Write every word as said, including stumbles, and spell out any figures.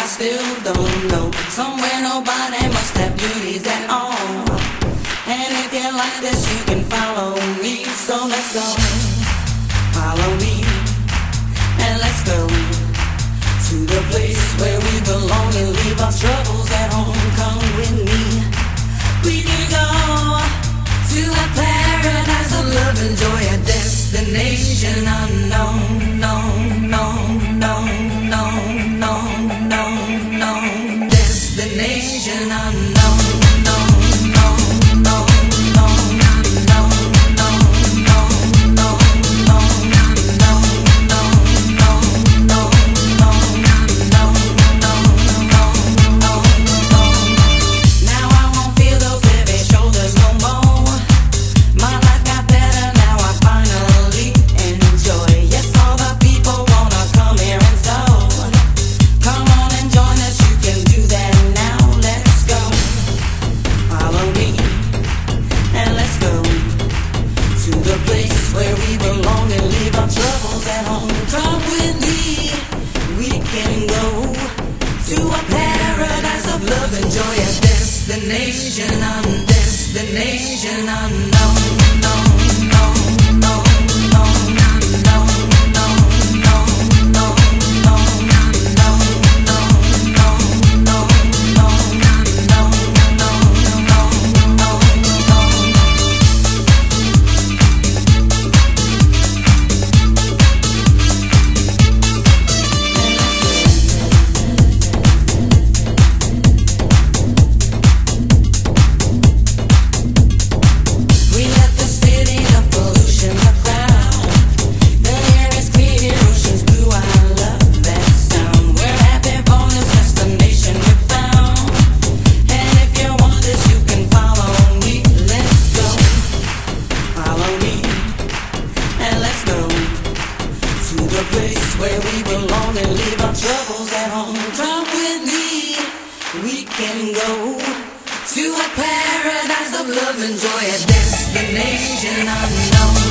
still don't know. Somewhere nobody must have duties at all. And if you like this, you can follow me. So let's go, follow me, and let's go to the place where we belong and leave our troubles at home. Come with me. We can go to a paradise of love and joy, a destination unknown, known, known, known, known, known, known, known, destination unknown, known, known, known, known, known, known, known, known, destination unknown, destination unknown, known, known, known, known, known, known, known, known, known, known, known, known, known, where we belong and leave our troubles at home. Come with me, we can go to a paradise of love and joy, a destination unknown.